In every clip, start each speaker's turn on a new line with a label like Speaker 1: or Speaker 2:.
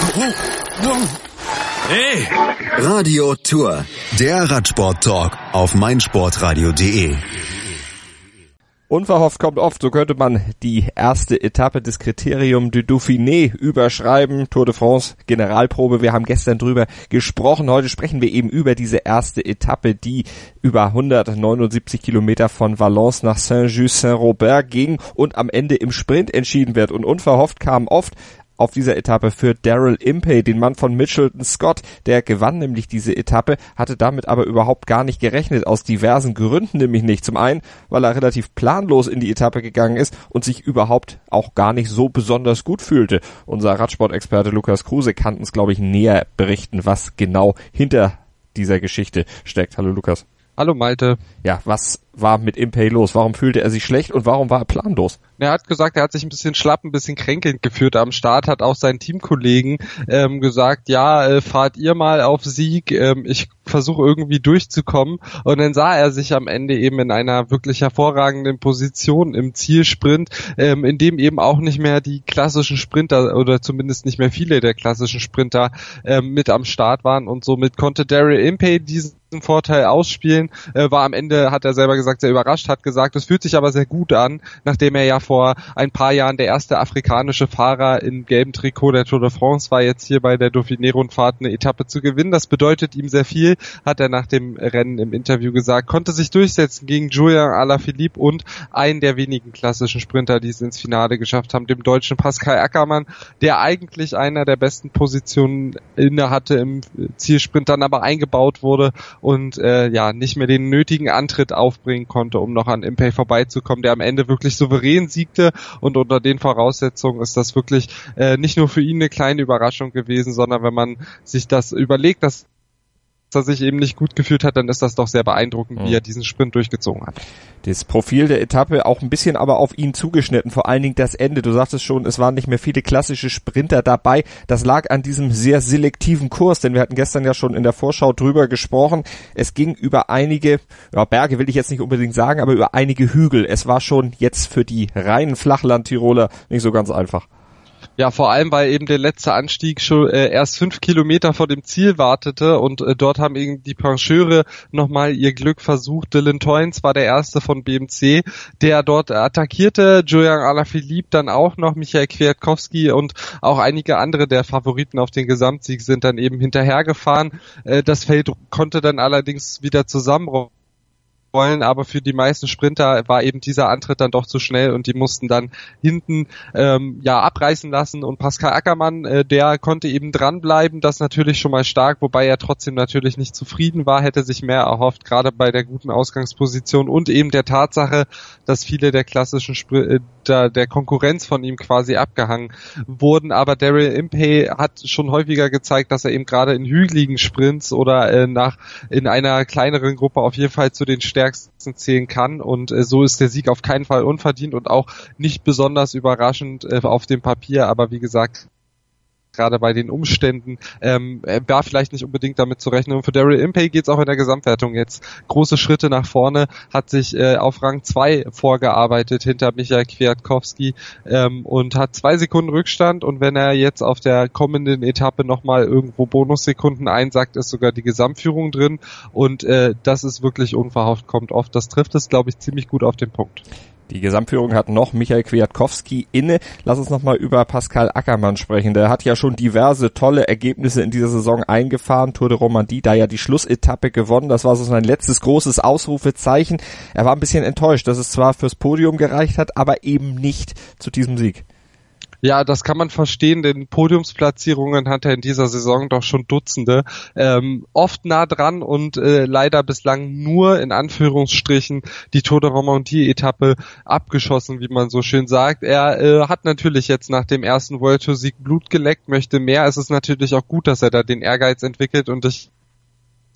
Speaker 1: Hey!
Speaker 2: Radio Tour, der Radsport-Talk auf meinsportradio.de.
Speaker 3: Unverhofft kommt oft, so könnte man die erste Etappe des Criterium du Dauphiné überschreiben. Tour de France Generalprobe, wir haben gestern drüber gesprochen. Heute sprechen wir eben über diese erste Etappe, die über 179 Kilometer von Valence nach Saint-Just-Saint-Robert ging und am Ende im Sprint entschieden wird. Und unverhofft kam oft auf dieser Etappe für Daryl Impey, den Mann von Mitchelton Scott. Der gewann nämlich diese Etappe, hatte damit aber überhaupt gar nicht gerechnet, aus diversen Gründen nämlich nicht. Zum einen, weil er relativ planlos in die Etappe gegangen ist und sich überhaupt auch gar nicht so besonders gut fühlte. Unser Radsportexperte Lukas Kruse kann uns, glaube ich, näher berichten, was genau hinter dieser Geschichte steckt. Hallo Lukas.
Speaker 4: Hallo Malte.
Speaker 3: Ja, was war mit Impey los? Warum fühlte er sich schlecht und warum war er planlos?
Speaker 4: Er hat gesagt, er hat sich ein bisschen schlapp, ein bisschen kränkelnd gefühlt am Start, hat auch seinen Teamkollegen gesagt, ja, fahrt ihr mal auf Sieg, ich versuche irgendwie durchzukommen. Und dann sah er sich am Ende eben in einer wirklich hervorragenden Position im Zielsprint, in dem eben auch nicht mehr die klassischen Sprinter oder zumindest nicht mehr viele der klassischen Sprinter mit am Start waren, und somit konnte Daryl Impey diesen Vorteil ausspielen, war am Ende, hat er selber gesagt, sehr überrascht, hat gesagt, es fühlt sich aber sehr gut an, nachdem er ja vor ein paar Jahren der erste afrikanische Fahrer im gelben Trikot der Tour de France war, jetzt hier bei der Dauphiné-Rundfahrt eine Etappe zu gewinnen. Das bedeutet ihm sehr viel, hat er nach dem Rennen im Interview gesagt, konnte sich durchsetzen gegen Julian Alaphilippe und einen der wenigen klassischen Sprinter, die es ins Finale geschafft haben, dem deutschen Pascal Ackermann, der eigentlich einer der besten Positionen inne hatte im Zielsprint, dann aber eingebaut wurde und nicht mehr den nötigen Antritt aufbringen konnte, um noch an Impey vorbeizukommen, der am Ende wirklich souverän siegte, und unter den Voraussetzungen ist das wirklich nicht nur für ihn eine kleine Überraschung gewesen, sondern wenn man sich das überlegt, dass er sich eben nicht gut gefühlt hat, dann ist das doch sehr beeindruckend, wie er diesen Sprint durchgezogen hat.
Speaker 3: Das Profil der Etappe auch ein bisschen aber auf ihn zugeschnitten, vor allen Dingen das Ende. Du sagtest schon, es waren nicht mehr viele klassische Sprinter dabei. Das lag an diesem sehr selektiven Kurs, denn wir hatten gestern ja schon in der Vorschau drüber gesprochen. Es ging über einige, Berge will ich jetzt nicht unbedingt sagen, aber über einige Hügel. Es war schon jetzt für die reinen Flachland-Tiroler nicht so ganz einfach.
Speaker 4: Ja, vor allem, weil eben der letzte Anstieg schon erst 5 Kilometer vor dem Ziel wartete, und dort haben eben die Pancheure nochmal ihr Glück versucht. Dylan Teuns war der erste von BMC, der dort attackierte. Julian Alaphilippe dann auch noch, Michael Kwiatkowski und auch einige andere der Favoriten auf den Gesamtsieg sind dann eben hinterhergefahren. Das Feld konnte dann allerdings wieder zusammenrollen, aber für die meisten Sprinter war eben dieser Antritt dann doch zu schnell und die mussten dann hinten abreißen lassen, und Pascal Ackermann, der konnte eben dranbleiben, das natürlich schon mal stark, wobei er trotzdem natürlich nicht zufrieden war, hätte sich mehr erhofft, gerade bei der guten Ausgangsposition und eben der Tatsache, dass viele der klassischen der Konkurrenz von ihm quasi abgehangen wurden, aber Daryl Impey hat schon häufiger gezeigt, dass er eben gerade in hügeligen Sprints oder in einer kleineren Gruppe auf jeden Fall zu den stärksten zählen kann, und so ist der Sieg auf keinen Fall unverdient und auch nicht besonders überraschend auf dem Papier, aber wie gesagt, gerade bei den Umständen war vielleicht nicht unbedingt damit zu rechnen. Und für Daryl Impey geht's auch in der Gesamtwertung jetzt große Schritte nach vorne, hat sich auf Rang 2 vorgearbeitet hinter Michael Kwiatkowski und hat 2 Sekunden Rückstand, und wenn er jetzt auf der kommenden Etappe nochmal irgendwo Bonussekunden einsackt, ist sogar die Gesamtführung drin, und das ist wirklich unverhofft, kommt oft. Das trifft es, glaube ich, ziemlich gut auf den Punkt.
Speaker 3: Die Gesamtführung hat noch Michael Kwiatkowski inne. Lass uns nochmal über Pascal Ackermann sprechen. Der hat ja schon diverse tolle Ergebnisse in dieser Saison eingefahren. Tour de Romandie, da ja die Schlussetappe gewonnen. Das war so sein letztes großes Ausrufezeichen. Er war ein bisschen enttäuscht, dass es zwar fürs Podium gereicht hat, aber eben nicht zu diesem Sieg.
Speaker 4: Ja, das kann man verstehen, denn Podiumsplatzierungen hat er in dieser Saison doch schon Dutzende. Oft nah dran und leider bislang nur in Anführungsstrichen die Tour de Romandie-Etappe abgeschossen, wie man so schön sagt. Er hat natürlich jetzt nach dem ersten World Tour Sieg Blut geleckt, möchte mehr. Es ist natürlich auch gut, dass er da den Ehrgeiz entwickelt, und ich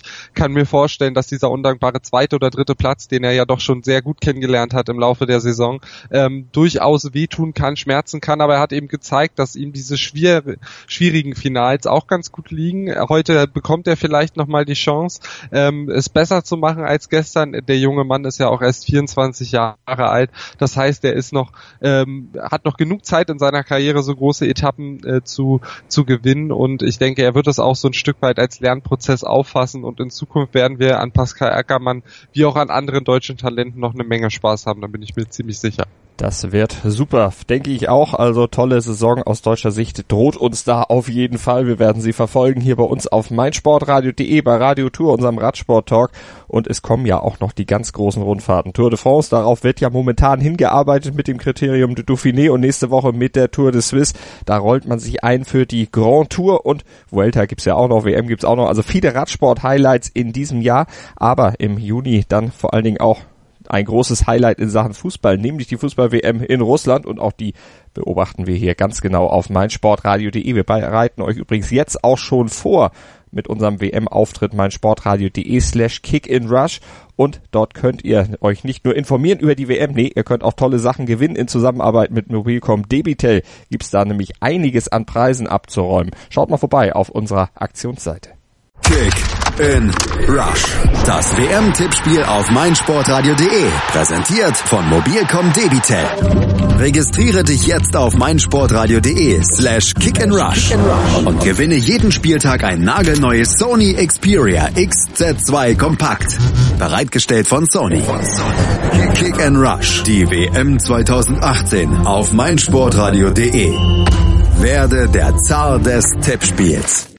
Speaker 4: kann mir vorstellen, dass dieser undankbare 2. oder 3. Platz, den er ja doch schon sehr gut kennengelernt hat im Laufe der Saison, durchaus wehtun kann, schmerzen kann, aber er hat eben gezeigt, dass ihm diese schwierigen Finals auch ganz gut liegen. Heute bekommt er vielleicht nochmal die Chance, es besser zu machen als gestern. Der junge Mann ist ja auch erst 24 Jahre alt, das heißt, er ist noch, hat noch genug Zeit in seiner Karriere, so große Etappen zu gewinnen, und ich denke, er wird es auch so ein Stück weit als Lernprozess auffassen, und in Zukunft werden wir an Pascal Ackermann wie auch an anderen deutschen Talenten noch eine Menge Spaß haben, da bin ich mir ziemlich sicher.
Speaker 3: Das wird super, denke ich auch. Also tolle Saison aus deutscher Sicht droht uns da auf jeden Fall. Wir werden sie verfolgen hier bei uns auf meinsportradio.de, bei Radio Tour, unserem Radsport-Talk. Und es kommen ja auch noch die ganz großen Rundfahrten. Tour de France, darauf wird ja momentan hingearbeitet mit dem Kriterium du Dauphiné, und nächste Woche mit der Tour de Suisse. Da rollt man sich ein für die Grand Tour, und Vuelta gibt's ja auch noch, WM gibt's auch noch. Also viele Radsport-Highlights in diesem Jahr, aber im Juni dann vor allen Dingen auch ein großes Highlight in Sachen Fußball, nämlich die Fußball-WM in Russland, und auch die beobachten wir hier ganz genau auf meinsportradio.de. Wir bereiten euch übrigens jetzt auch schon vor mit unserem WM-Auftritt meinsportradio.de/kickinrush, und dort könnt ihr euch nicht nur informieren über die WM, nee, ihr könnt auch tolle Sachen gewinnen in Zusammenarbeit mit Mobilcom Debitel. Gibt's da nämlich einiges an Preisen abzuräumen. Schaut mal vorbei auf unserer Aktionsseite.
Speaker 2: Kick in Rush. Das WM-Tippspiel auf meinsportradio.de. Präsentiert von Mobilcom Debitel. Registriere dich jetzt auf meinsportradio.de/kickinrush und gewinne jeden Spieltag ein nagelneues Sony Xperia XZ2 Kompakt. Bereitgestellt von Sony. Kick in Rush. Die WM 2018 auf meinsportradio.de. Werde der Zar des Tippspiels.